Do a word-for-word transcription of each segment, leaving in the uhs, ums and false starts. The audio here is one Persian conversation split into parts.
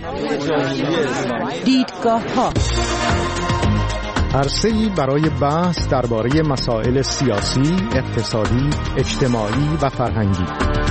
دیدگاه ها، عرصه‌ای برای بحث درباره مسائل سیاسی، اقتصادی، اجتماعی و فرهنگی.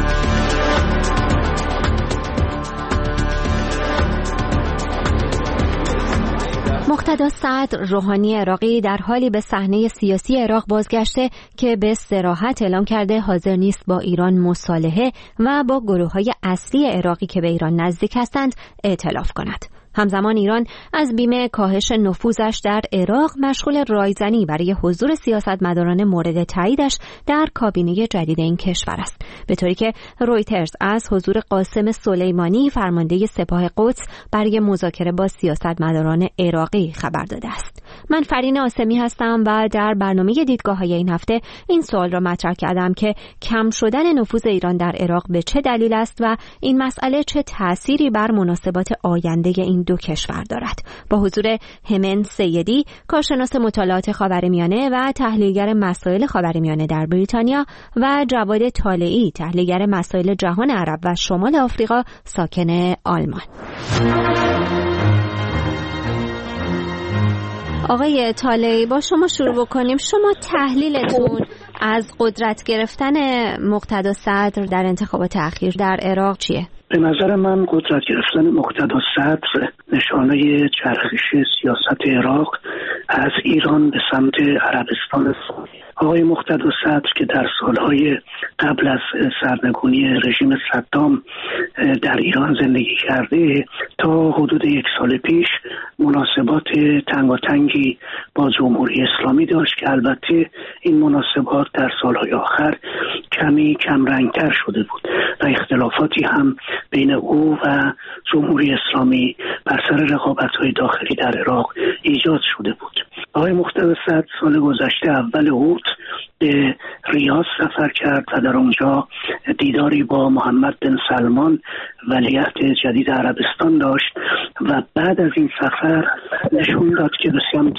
مقتدا صدر روحانی عراقی در حالی به صحنه سیاسی عراق بازگشته که به صراحت اعلام کرده حاضر نیست با ایران مصالحه و با گروه‌های اصلی عراقی که به ایران نزدیک هستند ائتلاف کند. همزمان ایران از بیم کاهش نفوذش در عراق مشغول رایزنی برای حضور سیاستمداران مورد تاییدش در کابینه جدید این کشور است، به طوری که رویترز از حضور قاسم سلیمانی فرمانده سپاه قدس برای مذاکره با سیاستمداران عراقی خبر داده است. من فرین آسمی هستم و در برنامه دیدگاه‌های این هفته این سوال را مطرح کردم که کم شدن نفوذ ایران در عراق به چه دلیل است و این مسئله چه تأثیری بر مناسبات آینده این دو کشور دارد. با حضور همن سیدی، کارشناس مطالعات خاورمیانه و تحلیلگر مسائل خاورمیانه در بریتانیا، و جواد طالعی، تحلیلگر مسائل جهان عرب و شمال آفریقا، ساکن آلمان. آقای طالعی، با شما شروع بکنیم. شما تحلیلتون از قدرت گرفتن مقتدا صدر در انتخابات اخیر در عراق چیه؟ به نظر من قدرت گرفتن مقتدا صدر نشانه چرخش سیاست عراق از ایران به سمت عربستان سعودی. آقای مقتدا صدر که در سالهای قبل از سرنگونی رژیم صدام در ایران زندگی کرده، تا حدود یک سال پیش مناسبات تنگاتنگی با جمهوری اسلامی داشت که البته این مناسبات در سالهای آخر کمی کم رنگتر شده بود و اختلافاتی هم بین او و جمهوری اسلامی بر سر رقابت‌های داخلی در عراق ایجاد شده بود. آقای مقتدا صدر سال گذشته اول اوت به ریاض سفر کرد و در اونجا دیداری با محمد بن سلمان ولیعهد جدید عربستان داشت و بعد از این سفر نشون داد که به سمت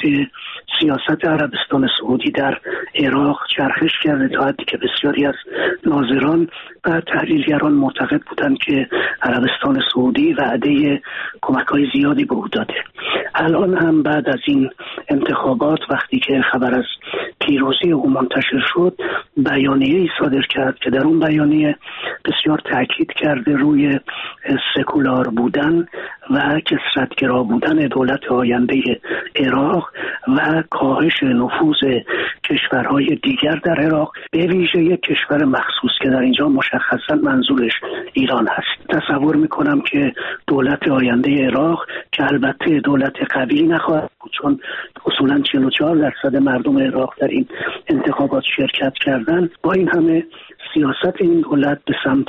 سیاست عربستان سعودی در عراق چرخش کرده، تا حدی که بسیاری از ناظران و تحلیلگران معتقد بودند که عربستان سعودی وعده کمک‌های زیادی به او داده. الان هم بعد از این انتخابات، وقتی که خبر از پیروزی او منتشر شد، بیانیه‌ای صادر کرد که در اون بیانیه بسیار تاکید کرده روی سکولار بودن و کثرت‌گرا بودن دولت آینده عراق و کاهش نفوذ کشورهای دیگر در عراق، به ویژه یک کشور مخصوص که در اینجا مشخصا منظورش ایران است. تصور میکنم که دولت آینده عراق که البته دولت قوی نخواهد بود، چون اصولا چهل و چهار درصد مردم عراق در این انتخابات شرکت کردن، با این همه سیاست این دولت به سمت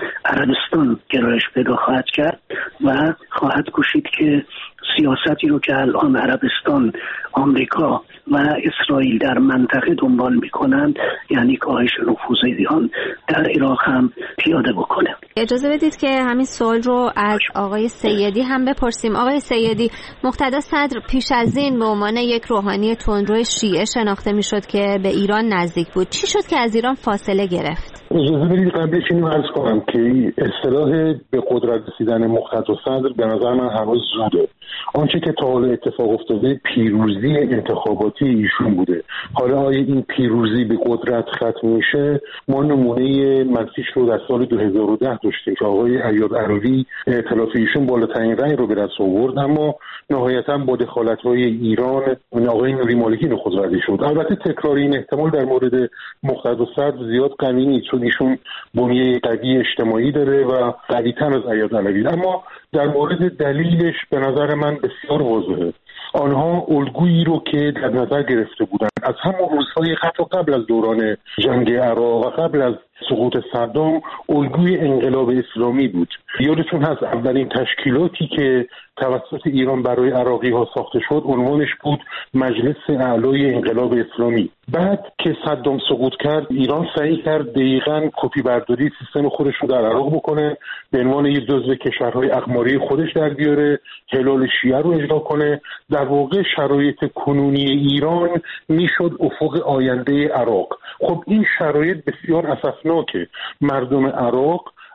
عربستان گرایش پیدا خواهد کرد و خواهد کوشید که سیاستی رو که الان عربستان، آمریکا و اسرائیل در منطقه دنبال میکنند، یعنی کاهش نفوذ ایران در عراق، هم پیاده بکنه. اجازه بدید که همین سوال رو از آقای سیدی هم بپرسیم. آقای سیدی، مقتدا صدر پیش از این به عنوان یک روحانی تندرو شیعه شناخته میشد که به ایران نزدیک بود. چی شد که از ایران فاصله گرفت؟ اجازه بدید قبلش اینو عرض کنم که اصطلاح به قدرت رسیدن مقتدا صدر به نظر من هنوز زوده. آنچه که تا حالا اتفاق افتاده پیروزی انتخاباتی ایشون بوده. حالا آیا این پیروزی به قدرت ختم میشه؟ ما نمونه منفیش رو در سال دو هزار و ده داشتیم که آقای عیاد عراوی ائتلاف ایشون بالاترین رأی رو به دست آورد، اما نهایتاً با دخالت‌های ایران آقای نوری مالکی نخست وزیر شد. البته تکرار این احتمال در مورد مقتدا صدر زیاد قوی نیست، چون ایشون بنیه قوی اجتماعی داره و قوی‌تر از عیاد عراوی. اما در مورد دلیلش به نظر من بسیار واضحه. آنها الگویی رو که در نظر گرفته بودند از همون روزهای حتی قبل از دوران جنگ عراق و قبل از سقوط صدام، الگوی انقلاب اسلامی بود. یادتون هست اولین تشکیلاتی که توسط ایران برای عراقی ها ساخته شد عنوانش بود مجلس اعلای انقلاب اسلامی. بعد که صدام سقوط کرد، ایران سعی کرد دقیقاً کپی برداری سیستم خودش رو در عراق بکنه، به عنوان یک جزو کشورهای اقماری خودش در بیاره، هلال شیعه رو اجرا کنه. در واقع شرایط کنونی ایران میشد افق آینده عراق. خب این شرایط بسیار اساسناکه. مردم عراق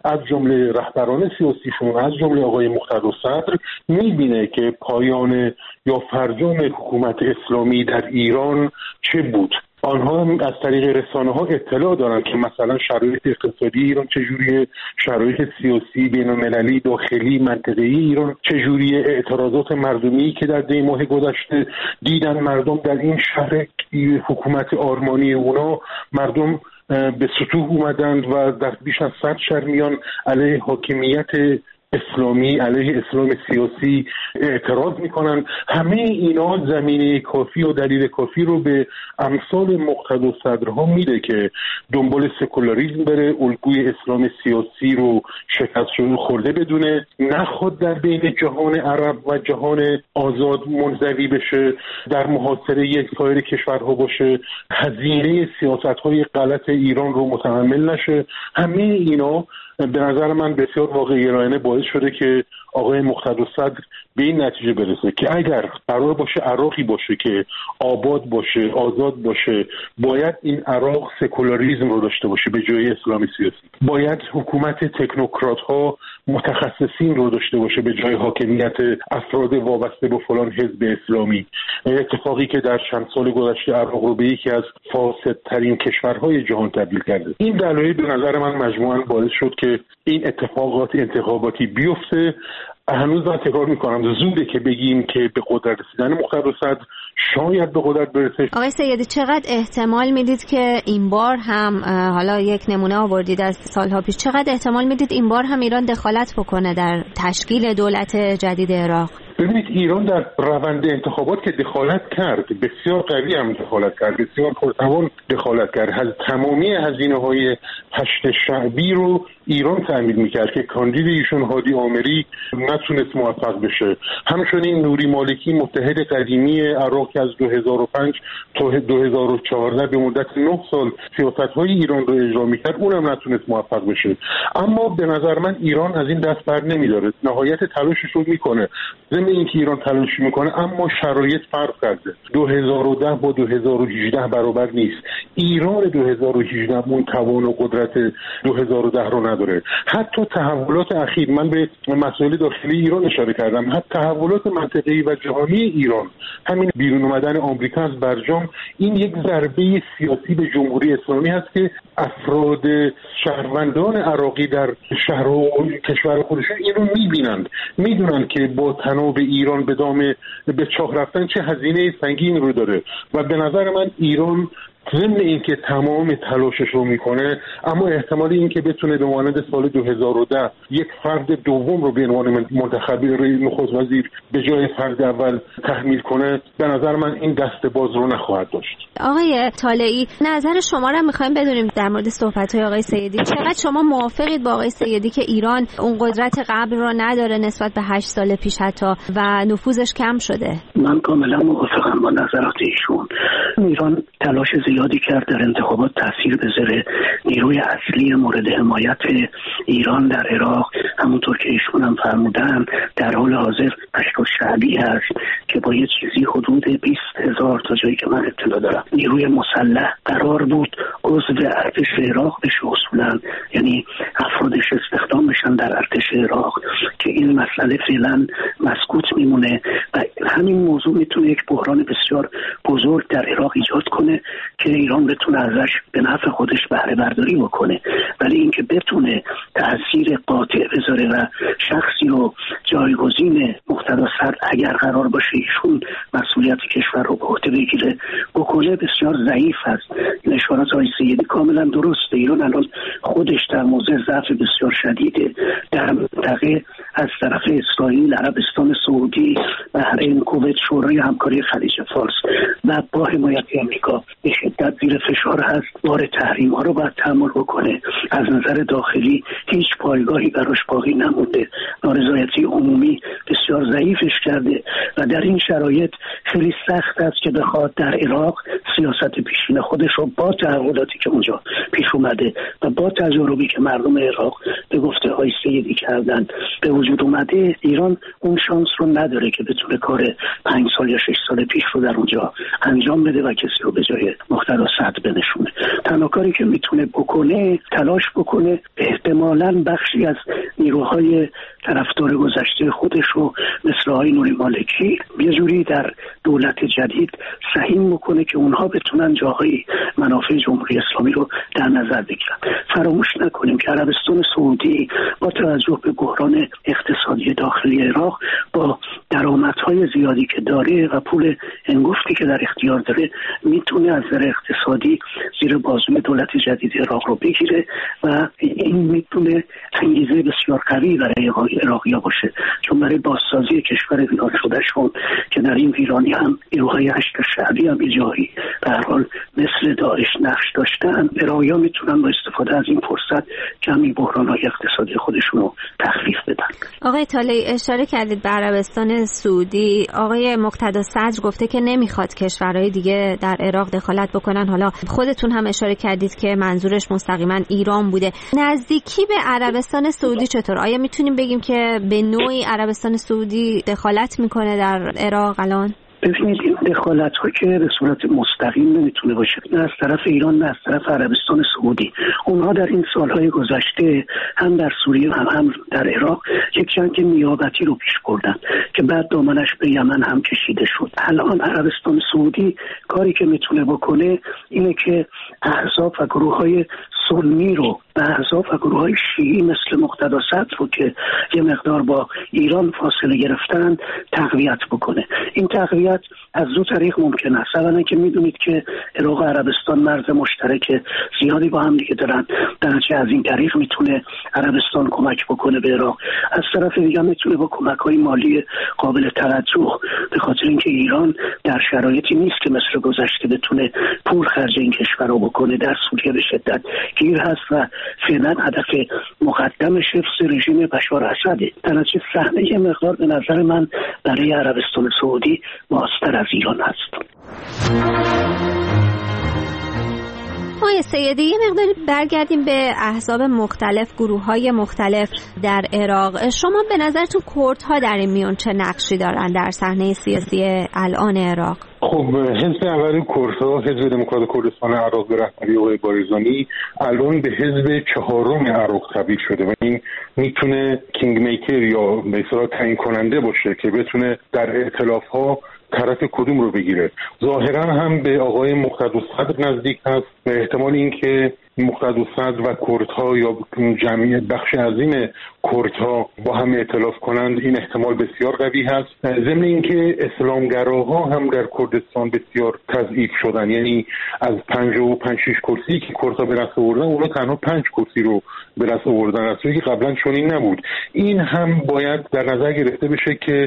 از جمله رهبران سیاسیشون، از جمله آقای مقتدی صدر، میبینه که پایان یا فرجام حکومت اسلامی در ایران چه بود. آنها از طریق رسانه ها اطلاع دارن که مثلا شرایط اقتصادی ایران چجوریه، شرایط سیاسی بین‌المللی داخلی منطقه‌ای ایران چجوریه، اعتراضات مردمی که در دی ماه گذشته دیدن مردم در این شهر حکومت آرمانی اونا، مردم به سطوح اومدند و در بیش از صد شهر میان علیه حاکمیت اسلامی، علیه اسلام سیاسی اعتراض میکنن. همه اینا زمینه کافی و دلیل کافی رو به امثال مقتدی صدرها میده که دنبال سکولاریسم بره، الگوی اسلام سیاسی رو شکست شده خورده بدونه، نخواد در بین جهان عرب و جهان آزاد منزوی بشه، در محاصره یک سایر کشورها باشه، هزینه سیاست‌های غلط ایران رو متحمل نشه. همه اینا به نظر من بسیار واقع‌گرایانه باعث شده که آقای مقتدی صدر به این نتیجه برسه که اگر قرار باشه عراقی باشه که آباد باشه، آزاد باشه، باید این عراق سکولاریسم رو داشته باشه به جای اسلام سیاسی. باید حکومت تکنوکرات ها متخصصین رو داشته باشه به جای حاکمیت افراد وابسته به فلان حزب اسلامی. اتفاقی که در چند سال گذشته عراق رو به یکی از فاسدترین کشورهای جهان تبدیل کرده. این دلایل به نظر من مجموعاً باعث شد که این اتفاقات انتخاباتی بیفته. هنوز من تکرار میکنم زوده که بگیم که به قدرت رسیدن مقتدی صدر شاید به قدرت برسه. آقای سیدی چقدر احتمال میدید که این بار هم، حالا یک نمونه آوردید از سالها پیش، چقدر احتمال میدید این بار هم ایران دخالت بکنه در تشکیل دولت جدید عراق؟ ببینید ایران در روند انتخابات که دخالت کرد، بسیار قوی هم دخالت کرد، بسیار پرتوان دخالت کرد. از تمامی هزینه‌های هشت شعبی رو ایران تأمین میکرد که کاندید ایشون هادی آمری نتونست موفق بشه. همچنین نوری مالکی متحد قدیمی عراق از دو هزار و پنج تا دو هزار و چهارده به مدت نه سال سیاست‌های ایران رو اجرا میکرد، اونم نتونست موفق بشه. اما به نظر من ایران از این دست بر نمیداره، نهایت تلاشش رو میکنه. ضمن اینکه ایران تلاش میکنه اما شرایط فرق کرده. دو هزار و ده با دو هزار و هجده برابر نیست. ایران دو هزار و هجده اون توان و قدرت دو هزار و ده رو نداره. حتی تحولات اخیر، من به مسائل داخلی ایران اشاره کردم، حتی تحولات منطقه‌ای و جهانی ایران، همین بیرون اومدن آمریکا از برجام، این یک ضربه سیاسی به جمهوری اسلامی هست که افراد شهروندان عراقی در شهر و کشور خودشون این رو میبینند، میدونند که با تناب ایران به دام به چاه رفتن چه هزینه سنگین رو داره. و به نظر من ایران ضمن اینکه تمام تلاشش رو میکنه، اما احتمالی اینکه بتونه به مانند سال دو هزار و ده یک فرد دوم رو به عنوان منتخبی نخست وزیر به جای فرد اول تحمیل کنه، به نظر من این دست باز رو نخواهد داشت. آقای طالعی، نظر شما رو میخوایم بدونیم در مورد صحبت‌های آقای سیدی. چقدر شما موافقید با آقای سیدی که ایران اون قدرت قبل رو نداره نسبت به هشت سال پیش حتی و نفوذش کم شده؟ من کاملا موافقم با نظرات ایشون. ایران تلاش زیادی کرد در انتخابات تاثیر بذاره. نیروی اصلی مورد حمایت ایران در عراق، همونطور که ایشون هم فرمودن، در حال حاضر پشتو شعبی هست که با یه چیزی حدود بیست هزار تا جایی که من اطلاع دارم نیروی مسلح قرار بود عضو ارتش عراق بشه اصولا، یعنی افرادش استخدام بشن در ارتش عراق، که این مسئله فعلا مسکوت میمونه و همین موضوع میتونه یک بحران بسیار بزرگ در عراق ایجاد کنه که ایران بتونه ازش به نفع خودش بهره برداری بکنه. ولی اینکه بتونه تأثیر قاطع بذاره و شخصی رو جایگزین مقتدی صدر اگر قرار باشه ایشون مسئولیت کشور رو به عهده بگیره بکنه بسیار ضعیف است. این اشارات های سیدی کاملا درسته. ایران الان خودش در موضع ضعف بسیار شدیده در منطقه، از طرف اسرائیل، عربستان سعودی، بحرین، کویت، شورای همکاری خلیج فارس و با حمایت آمریکا به شدت زیر فشار هست. بار تحریم ها رو باید تحمل بکنه. از نظر داخلی هیچ پایگاهی براش باقی نمونده. نارضایتی عمومی بسیار بسیار ضعیفش کرده و در این شرایط خیلی سخت است که بخواد در عراق سیاست پیشین خودش رو با تحولاتی که اونجا پیش اومده و با تجاربی که مردم عراق به گفته های سیدی کردن به وجود اومده، ایران اون شانس رو نداره که بتونه کار پنج سال یا شش سال پیش رو در اونجا انجام بده و کسی رو به جای مقتدا صدر بنشونه. تنها کاری که میتونه بکنه تلاش بکنه احتمالاً بخشی از نیروهای طرفدار گذشته خودش رو مثل آقای نوری مالکی یه جوری در دولت جدید سهیم بکنه که اونها بتونن جاهای منافع جمهوری اسلامی رو در نظر بگیرن. فراموش نکنیم که عربستان سعودی با توجه به بحران اقتصادی داخلی عراق با درآمدهای زیادی که داره و پول انگفتی که در اختیار داره میتونه از نظر اقتصادی زیر بازوی دولت جدید عراق رو بگیره و این میتونه انگیزه بسیار قوی برای عراقی‌ها باشه، چون برای بازسازی کشور ویران شده شون که در این ویرانی هم نیروهای هشت شعبی هم جایی به هر حال مثل داعش نقش داشتن، عراقی‌ها میتونن با استفاده از این فرصت کمی بحران‌های اقتصادی خودشون رو تخفیف بدن. آقای طالعی اشاره کردید به عربستان سعودی. آقای مقتدا صدر گفته که نمیخواد کشورهای دیگه در عراق دخالت بکنن. حالا خودتون هم اشاره کردید که منظورش مستقیما ایران بوده. نزدیکی به عربستان سعودی چطور؟ آیا میتونیم بگیم که به نوعی عربستان سعودی دخالت میکنه در عراق الان؟ ببینید این دخالت ها که به صورت مستقیم نمیتونه باشه، نه از طرف ایران نه از طرف عربستان سعودی. اونها در این سالهای گذشته هم در سوریه هم هم در عراق یک جنگ نیابتی رو پیش بردن که بعد دامنش به یمن هم کشیده شد. الان عربستان سعودی کاری که میتونه بکنه اینه که احزاب و گروه های سنی رو و احزاب و گروه های شیعی مثل مقتدا صدر رو که یه مقدار با ایران فاصله گرفتن تقویت بکنه. این تقویت از دو طریق ممکن است. اولا که میدونید که عراق و عربستان مرز مشترک زیادی با هم دیگه دارن، درنچه از این طریق میتونه عربستان کمک بکنه به عراق. از طرف دیگه میتونه با کمک‌های مالی قابل توجه، به خاطر اینکه ایران در شرایطی نیست که مثل گذشته بتونه پول خرج این کشور رو بکنه. در سوریه به شدت گیر هست و فعلا هدف مقدمش حفظ رژیم بشار اسده. درنچه صحنه یه مقدار به نظر من برای عربستان سعودی بازتر از ایران هست. آقای سیدی یه مقداری برگردیم به احزاب مختلف، گروه‌های مختلف در عراق. شما به نظرتون کردها در این میون چه نقشی دارن در صحنه سیاسی الان عراق؟ خب حزب اول کردها، حزب دموکرات کردستان عراق به رهبری آقای بارزانی الان به حزب چهارم عراق تبدیل شده و این میتونه کینگ میکر یا به اصطلاح تعیین کننده باشه که بتونه در ائتلاف‌ها طرف کدوم رو بگیره. ظاهرا هم به آقای مقتدا صدر نزدیک هست و احتمال این که مقتدا صدر و کردها یا جمعی بخش عظیم کردها با هم ائتلاف کنند این احتمال بسیار قوی هست. ضمن اینکه اسلامگراها هم در کردستان بسیار تضعیف شدن، یعنی از پنجاه و پنج شش کرسی که کردها به دست آوردن اونا تنها پنج کرسی رو به دست آوردن، از که قبلا چنین نبود. این هم باید در نظر گرفته بشه که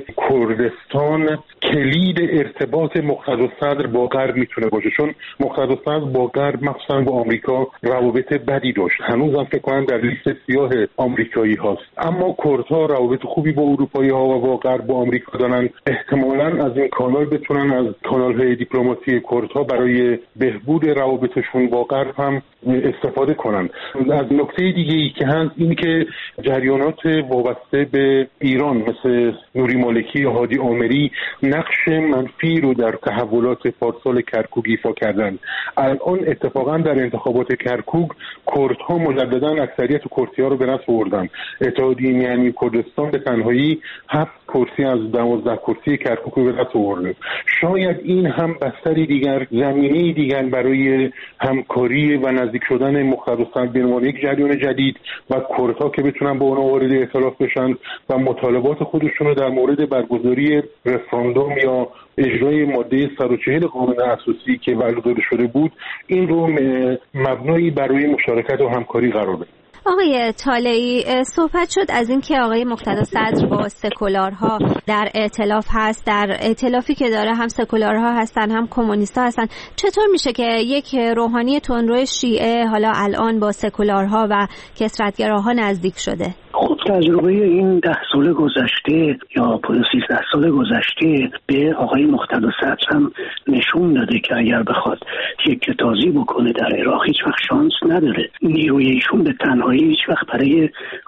کردستان کلید ارتباط مقتدا صدر با غرب میتونه باشه، چون مقتدا صدر با غرب مخصوصا با آمریکا روابط بدی داشت، هنوز هم فکر کنم در لیست سیاه آمریکایی هاست. اما کردها روابط خوبی با اروپایی ها و با غرب با آمریکا دارن. احتمالاً از این کانال بتونن از کانال های دیپلماسی کردها برای بهبود روابطشون با غرب هم استفاده کنن. از نکته دیگه ای که هست این که جریانات وابسته به ایران مثل نوری مالکی یا هادی آمری نقش منفی رو در تحولات پارسال کرکوک ایفا کردن. الان اتفاقا در انتخابات کرکوک کردها مجددا اکثریت کرسی‌ها رو به دست آوردن. اتحادیه میانی کردستان به تنهایی هفت کرسی از دوازده کرسی کرکوک رو به دست آورده. شاید این هم بستری دیگر، زمینه دیگر برای همکاری و نزدیک شدن مقتدا صدر به عنوان یک جریان جدید و کردها که بتونن با اونها وارد ائتلاف بشن و مطالبات خودشون رو در مورد برگزاری رفراندوم یا اجرای ماده صد و چهل قانون اساسی که وعده داده شده بود این رو مبنایی برای مشارکت و همکاری قرار بده. آقای طالعی صحبت شد از این که آقای مقتدا صدر با سکولارها در ائتلاف هست، در ائتلافی که داره هم سکولارها هستن هم کمونیست‌ها هستن. چطور میشه که یک روحانی تندرو شیعه حالا الان با سکولارها و کثرت‌گراها نزدیک شده؟ خب تجربه این ده سال گذشته یا سیزده سال گذشته به آقای مقتدی صدر هم نشون داده که اگر بخواد یک تازی بکنه در عراق هیچ وقت شانس نداره. نیروی ایشون به تنهایی هیچ وقت برای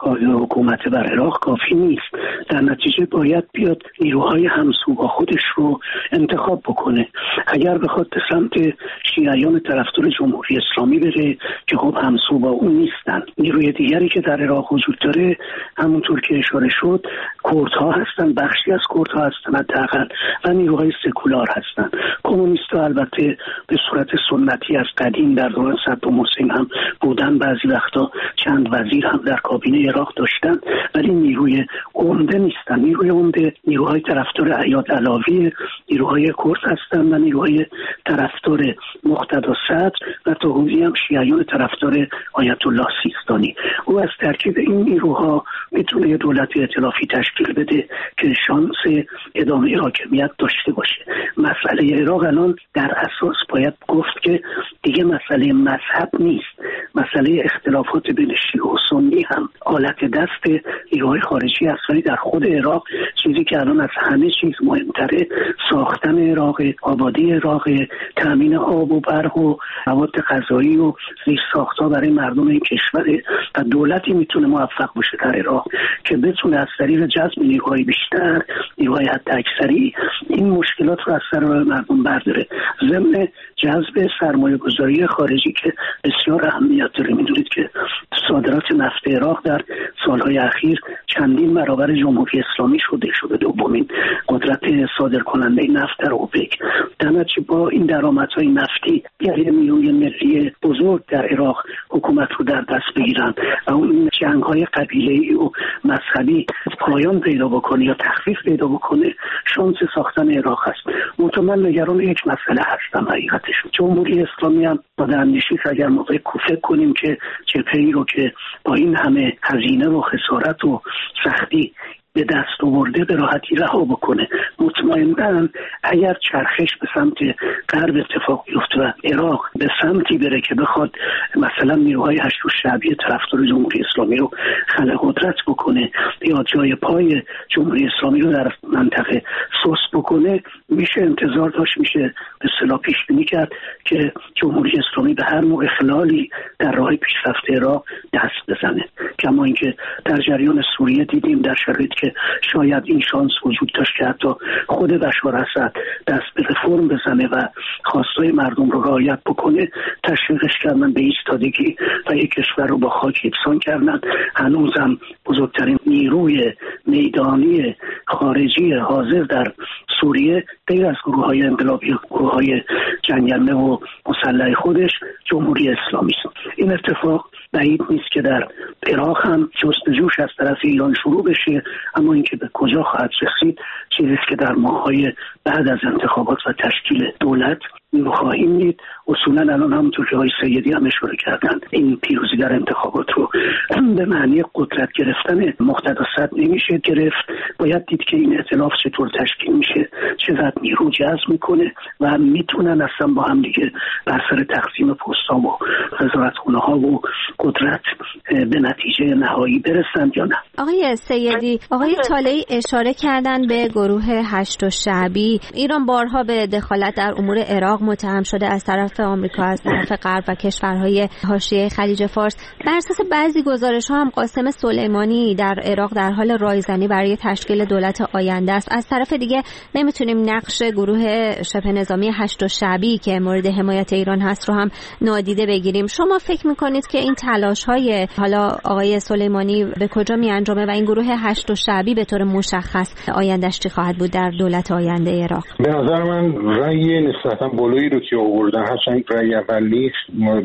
حکومت بر عراق کافی نیست. در نتیجه باید بیاد نیروهای همسو با خودش رو انتخاب بکنه. اگر بخواد به سمت شیعیان طرفدار جمهوری اسلامی بره که خب همسو با اون نیستن. نیروی دیگری که در عراق وجود داره همونطور که اشاره شد کردها هستن، بخشی از کردها هستن حداقل، و نیروهای سکولار هستن. کمونیست‌ها البته به صورت سنتی از قدیم در دوران صدام حسین هم بودن، بعضی وقتا چند وزیر هم در کابینه عراق داشتن، ولی نیروی عمده نیستن. نیروی عمده نیروهای طرفدار عیاد علاوی، نیروهای کرد هستن و نیروهای طرفدار مقتدی صدر و تا حدودی هم شیعیان طرفدار آیت الله سیستانی. او از ترکیب این نیروها میتونه یه دولت ائتلافی تشکیل بده که شانس ادامه حاکمیت داشته باشه. مسئله عراق الان در اساس باید گفت که دیگه مسئله مذهب نیست، مسئله اختلافات بین شیعه و سنی هم آلت دست نیروهای خارجی است. ولی در خود عراق چیزی که الان از همه چیز مهمتره ساختن عراق، آبادی عراق، تامین آب و برق و مواد غذایی و زیر ساخت‌ها برای مردم این کشور و دولتی میتونه موفق باشه در عراق که بتونه از طریق جذب نیروهای بیشتر، نیروهای حداکثری، این مشکلات رو از سر مردم برداره. ضمن جذب سرمایه گذاری خارجی که بسیار اهمیت داره. میدونید که صادرات نفت عراق در سالهای اخیر چندین برابر جمهوری اسلامی شده شده دومین قدرت صادر کننده نفت در اوپک. در نتیجه با این درآمدهای نفتی یه نیروی ملی بزرگ در عراق حکومت رو در دست بگیرن و اون جنگ‌های قبیله‌ای و مذهبی پایان پیدا بکنه یا تخفیف پیدا بکنه، شانس ساختن عراق است. مطمئن نگران یک مسئله هستم حقیقتش. جمهوری اسلامی هم با اندیشی اگر ما فکر کنیم که جبهه‌ای رو که با این همه هزینه و خسارت و سختی به دست آورده به راحتی رها بکنه. مطمئناً اگر چرخش به سمت غرب اتفاق بیفته و عراق به سمتی بره که بخواد مثلا نیروهای هشت شعبی طرفدار جمهوری اسلامی رو خلق قدرت بکنه یا جای پای جمهوری اسلامی رو در منطقه سست بکنه، میشه انتظار داشت، میشه به اصطلاح پیش بینی کرد که جمهوری اسلامی به هر نوع اخلالی در راه پیشرفت عراق دست بزنه. کما اینکه در جریان سوریه دیدیم در شرایطی که شاید این شانس وجود داشت که حتی خود بشار اسد دست به رفرم بزنه و خواستای مردم رو رعایت بکنه، تشویقش کردن به ایستادگی و یک کشور رو با خاک یکسان کردن. هنوزم بزرگترین نیروی میدانی خارجی حاضر در سوریه غیر از گروه‌های انقلابی و گروه‌های جنگنده و مسلح خودش جمهوری اسلامی است. این اتفاق بعید نیست که در عراق هم جستجوش از طرف ایران شروع بشه، اما اینکه به کجا خواهد رسید چیزی است که در ماه‌های بعد از انتخابات و تشکیل دولت خواهیم دید. اصولا الان همونطور که آقای سیدی هم اشاره کردن این پیروزی در انتخابات رو به معنی قدرت گرفتن مقتدی صدر نمیشه گرفت. باید دید که این ائتلاف چطور تشکیل میشه، چقدر نیرو جذب میکنه و میتونن اصلا با هم دیگه بر سر تقسیم پست‌ها و وزارتخونه‌ها و قدرت به نتیجه نهایی برسند یا نه. آقای سیدی، آقای طالعی اشاره کردن به گروه هشت شعبی. ایران بارها به دخالت در امور عراق متهم شده از طرف آمریکا، از طرف غرب و کشورهای حاشیه خلیج فارس. بر اساس بعضی گزارش‌ها هم قاسم سلیمانی در عراق در حال رایزنی برای تشکیل دولت آینده است. از طرف دیگه نمیتونیم نقش گروه شبه نظامی هشت شعبی که مورد حمایت ایران هست رو هم نادیده بگیریم. شما فکر میکنید که این تلاش‌های حالا آقای سلیمانی به کجا میانجامه و این گروه هشت شعبی به طور مشخص آینده‌اش چی خواهد بود در دولت آینده عراق؟ به نظر من رأی نسبتاً بالایی رو که آوردن، هرچند رأی اول نیست،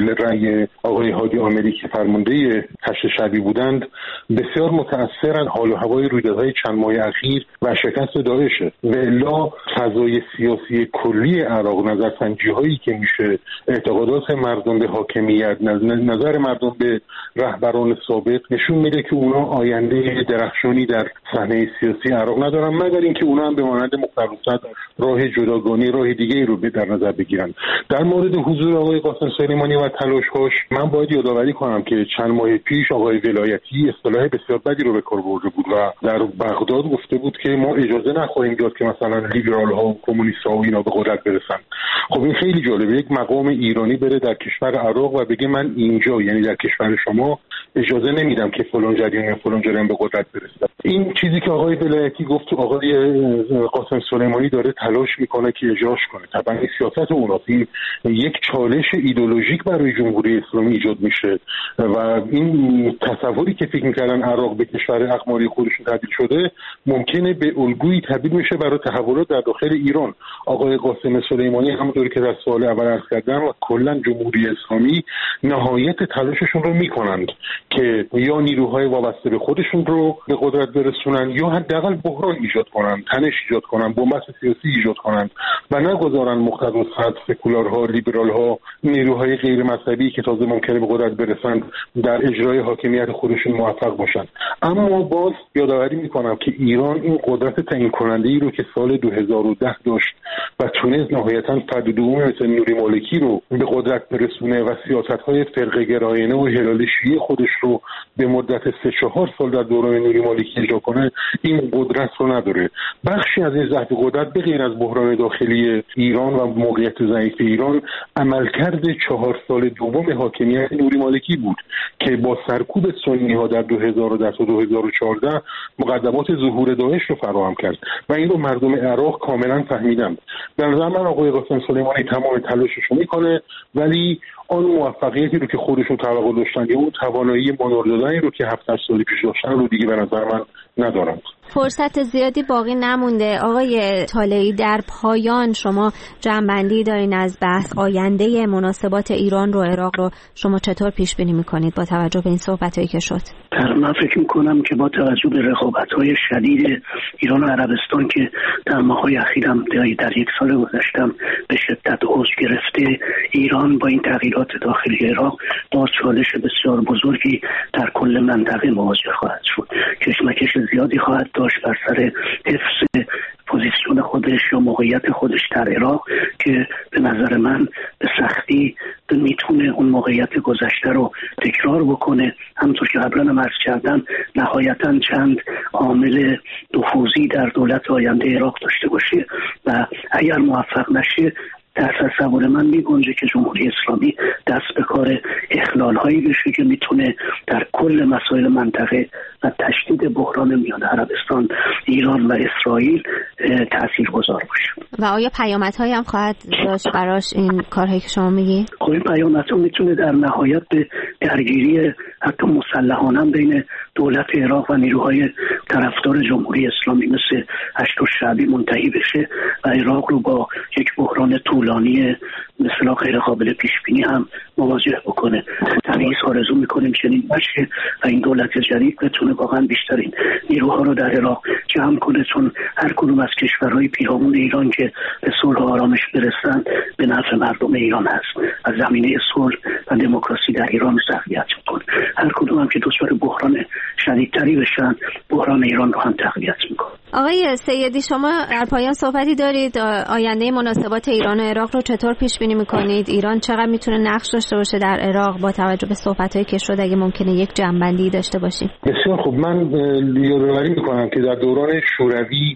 رأی آقای هادی آمری که فرمانده هشت شعبی بودند، بسیار متأثرن حال و هوای رویدادهای چند ماه اخیر و شکست داعشه. و الا فضای سیاسی کلی عراق، نظرسنجی هایی که میشه، اعتقادات مردم به حاکمیت، نظر مردم مردم به رهبران سابق نشون میده که اونا آینده درخشانی در صحنه سیاسی عراق ندارن، مگر اینکه اونا هم به مانند مقتدی صدر راه جداگانه، راه دیگه رو در نظر بگیرن. در مورد حضور آقای قاسم سلیمانی و تلاش‌هاش من باید یادآوری کنم که چند ماه پیش آقای ولایتی اصطلاح بسیار بدی رو به کار برده بود و در بغداد گفته بود که ما اجازه نخواهیم داد که مثلا لیبرال ها و کمونیست ها و اینا به قدرت برسن. خب این خیلی جالبه، یک مقام ایرانی بره در کشور عراق و بگه من اینجا، یعنی در کشور شما، اجازه نمیدم که فلان جریان یا فلان جریان به قدرت برسه. این چیزی که آقای ولایتی گفت آقای قاسم سلیمانی داره تلاش میکنه که اجراش کنه. طبعا این سیاست اوناست، این یک چالش ایدئولوژیک برای جمهوری اسلامی ایجاد میشه و این تصوری که فکر میکردن عراق به کشور اقماری خودشون تبدیل شده ممکنه به الگویی تبدیل میشه برای تحولات در داخل ایران. آقای قاسم سلیمانی همونطوری که در سوال اول عرض کردم و کلا جمهوری اسلامی نهایت تلاششون رو میکنند که یا نیروهای وابسته به خودشون رو به قدرت برسونن یا حداقل بحران ایجاد کنن، تنش ایجاد کنن، بنبست سیاسی ایجاد کنن و نگذارن مقتدی صدر، سکولارها، لیبرالها، نیروهای غیر مذهبی که تازه ممکنه به قدرت برسن در اجرای حاکمیت خودشون موفق باشن. اما باز یادآوری میکنم که ایران این قدرت تعیین کننده ای رو که سال دو هزار و ده داشت و تونست نهایتاً فرد دوم مثل نوری مالکی رو به قدرت برسونه و سیاست‌های فرقه گرایانه و هلال شیعه خودش رو به مدت سه چهار سال در دوران نوری مالکی اجرا کنه، این قدرت رو نداره. بخشی از این ضعف قدرت به غیر از بحران داخلی ایران و موقعیت ضعیف ایران، عملکرد چهار سال دوم حاکمیت نوری مالکی بود که با سرکوب سنی‌ها در دو هزار و ده تا دو هزار و چهارده مقدمات ظهور داعش رو فراهم کرد و این رو مردم عراق کاملا فهمیدند. در نظر من آقای قاسم سلیمانی تمام تلاشش رو میکنه، ولی آن موفقیتی رو که خودشون توقع داشتن یا اون توانایی مانور دادنی رو که هفت سال پیش داشتن رو دیگه به نظر من ندارند. فرصت زیادی باقی نمونده. آقای طالعی، در پایان شما جمع‌بندی دارین از بحث آینده مناسبات ایران رو عراق رو شما چطور پیش بینی میکنید با توجه به این صحبتایی که شد؟ من فکر میکنم که با توجه به رقابت‌های شدید ایران و عربستان که در ماه‌های اخیرم در یک سال گذشتم به شدت اوج گرفته، ایران با این تغییرات داخلی عراق با چالش بسیار بزرگی در کل منطقه مواجه خواهد شد. کشمکش زیادی خواهد داشت بر سر حفظ پوزیسیون خودش یا موقعیت خودش در عراق که به نظر من به سختی میتونه اون موقعیت گذشته رو تکرار بکنه. همونطور که قبلا هم عرض کردم نهایتاً چند عامل نفوذی در دولت آینده عراق داشته باشه و اگر موفق نشه در تصور من میگنجه که جمهوری اسلامی دست به کار اخلال هایی بشه که میتونه در کل مسائل منطقه و تشدید بحران میان عربستان، ایران و اسرائیل تاثیرگذار باشه. و آیا پیامدهایی هم خواهد داشت براش این کارهایی که شما میگی؟ خب این پیامدها میتونه در نهایت به درگیری حتی مسلحانه بین دولت عراق و نیروهای طرفدار جمهوری اسلامی مثل هشت شعبی منتهی بشه و عراق رو با یک بحران طولانی مثلا غیر قابل پیش بینی هم مواجه بکنه. تنهیز آرزو میکنیم چنین باشه و این دولت جدید بتونه واقعا بیشترین نیروها رو در عراق جمع کنه، چون هر کدوم از کشورهای پیرامون ایران که به صلح و آرامش برسن به نفع مردم ایران هست و زمینه صلح و دموکراسی در ایران تقویت میکنه. هر کدوم هم که دچار بحران شدیدتری بشن بحران ایران رو هم تقویت میکنه. آقای سیدی، شما در پایان صحبتی دارید آینده مناسبات ایران و عراق رو چطور پیش بینی میکنید؟ ایران چقدر میتونه نقش داشته باشه در عراق با توجه به صحبتایی که شد؟ اگه ممکنه یک جنبندی داشته باشیم. بسیار خوب. من یادآوری میکنم که در دوران شوروی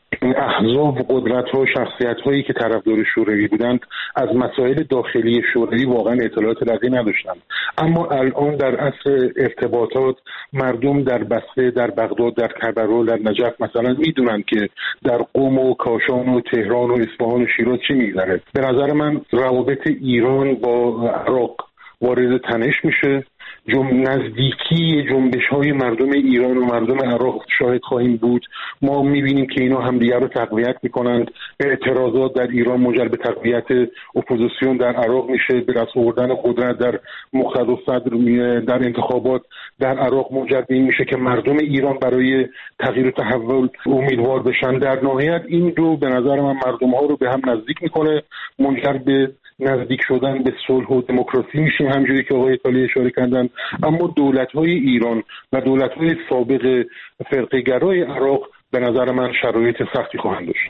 احزاب، قدرت‌ها و شخصیت‌هایی که طرفدار شوروی بودند از مسائل داخلی شوروی واقعا اطلاعات دقیقی نداشتند، اما الان در عصر ارتباطات مردم در بصره، در بغداد، در کربلا، در نجف مثلا میدونن که در قم و کاشان و تهران و اصفهان و شیراز چی میگذره. به نظر من روابط ایران با عراق وارد تنش میشه. جم نزدیکی جنبش های مردم ایران و مردم عراق شاهد خواهیم بود. ما میبینیم که اینا همدیگر رو تقویت میکنند. اعتراضات در ایران منجر به تقویت اپوزیسیون در عراق میشه، به دست آوردن قدرت در مقتدی صدر در انتخابات در عراق منجر به این میشه که مردم ایران برای تغییر و تحول امیدوار بشن. در نهایت این رو به نظر من مردم ها رو به هم نزدیک میکنه، منجر به نزدیک شدن به صلح و دموکراسی میشیم همونجوری که آقای طالعی اشاره کردن، اما دولت‌های ایران و دولت‌های سابق فرقه‌گرای عراق به نظر من شرایط سختی خواهند داشت.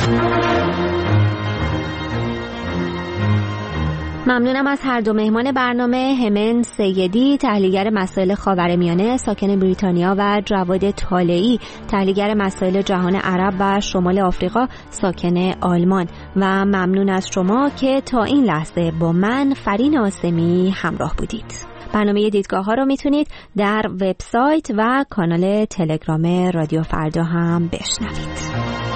ممنونم از هر دو مهمان برنامه، همن سیدی تحلیلگر مسائل خاورمیانه ساکن بریتانیا و جواد طالعی تحلیلگر مسائل جهان عرب و شمال آفریقا ساکن آلمان. و ممنون از شما که تا این لحظه با من فرین آسمی همراه بودید. برنامه دیدگاه ها رو میتونید در وبسایت و کانال تلگرام رادیو فردا هم بشنوید.